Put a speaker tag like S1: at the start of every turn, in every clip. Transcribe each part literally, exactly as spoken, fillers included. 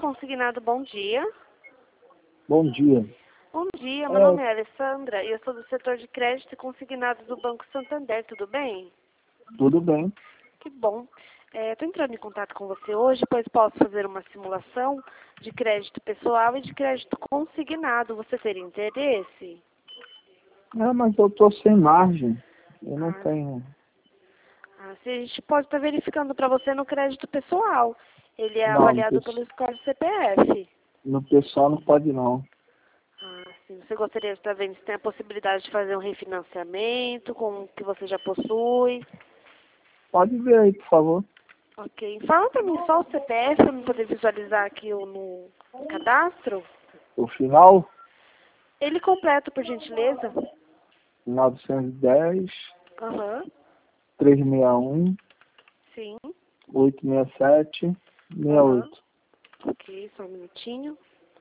S1: Consignado, bom dia.
S2: Bom dia.
S1: Bom dia, meu
S2: É,
S1: nome é Alessandra e eu sou do setor de crédito e consignado do Banco Santander, tudo bem?
S2: tudo bem.
S1: Que bom. Estou entrando em contato com você hoje, pois posso fazer uma simulação de crédito pessoal e de crédito consignado. Você teria interesse?
S2: É, mas eu tô sem margem. Eu não
S1: Ah,
S2: tenho.
S1: ah, se a gente pode estar verificando para você no crédito pessoal. Ele é
S2: Não, no,
S1: avaliado
S2: pes-
S1: pelo score C P F.
S2: no pessoal não pode não.
S1: Ah, sim. Você gostaria de estar vendo se tem a possibilidade de fazer um refinanciamento com o que você já possui?
S2: Pode ver aí, por favor.
S1: Ok. Fala para mim só o C P F para eu poder visualizar aqui o- no cadastro.
S2: O final,
S1: Ele completo, por gentileza.
S2: novecentos e dez,
S1: Aham.
S2: trezentos e sessenta e um,
S1: Sim.
S2: oitocentos e sessenta e sete, sessenta e
S1: Aham.
S2: oito.
S1: Ok, só um minutinho.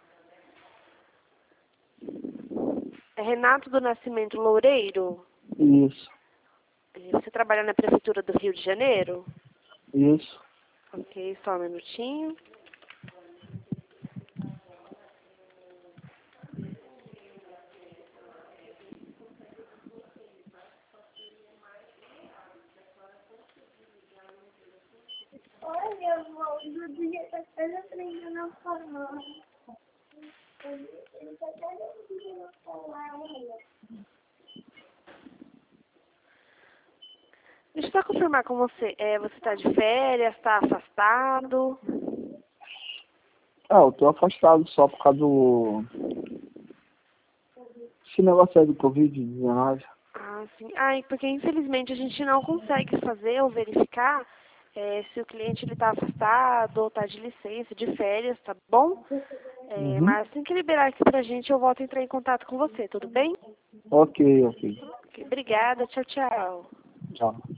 S1: É Renato do Nascimento Loureiro.
S2: Isso,
S1: Eh, Você trabalha na Prefeitura do Rio de Janeiro?
S2: isso.
S1: Ok, só um minutinho.
S3: Olha, amor, o dia tá quase aprendendo a falar. Ele tá quase aprendendo a falar, olha.
S1: Deixa eu só confirmar com você. É, você está de férias, está afastado?
S2: Ah, eu tô afastado só por causa do... Esse negócio aí do covid dezenove.
S1: Ah, sim. Ah, e porque infelizmente a gente não consegue fazer ou verificar é, se o cliente está afastado ou está de licença, de férias, tá bom? É,
S2: Uhum.
S1: mas assim que liberar aqui pra gente, eu volto a entrar em contato com você, tudo bem?
S2: Ok, ok.
S1: Ok, obrigada, tchau, tchau.
S2: Tchau.